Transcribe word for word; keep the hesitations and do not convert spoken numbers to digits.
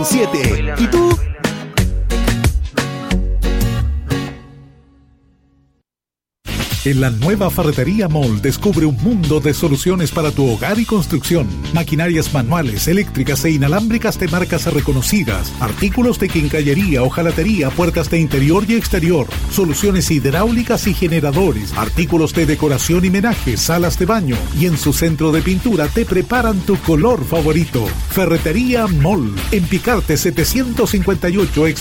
con siete. ¿Y tú? En la nueva Ferretería Mall descubre un mundo de soluciones para tu hogar y construcción. Maquinarias manuales, eléctricas e inalámbricas de marcas reconocidas. Artículos de quincallería, hojalatería, puertas de interior y exterior. Soluciones hidráulicas y generadores. Artículos de decoración y menaje, salas de baño. Y en su centro de pintura te preparan tu color favorito. Ferretería Mall. En Picarte setecientos cincuenta y ocho,